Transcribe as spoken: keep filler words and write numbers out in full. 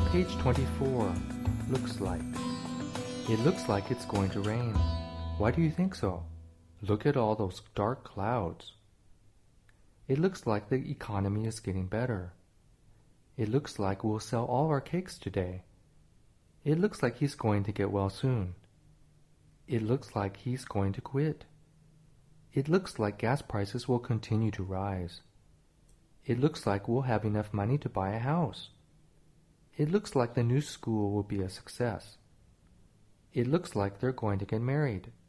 Page twenty-four. Looks like. It looks like it's going to rain. Why do you think so? Look at all those dark clouds. It looks like the economy is getting better. It looks like we'll sell all our cakes today. It looks like he's going to get well soon. It looks like he's going to quit. It looks like gas prices will continue to rise. It looks like we'll have enough money to buy a house. It looks like the new school will be a success. It looks like they're going to get married.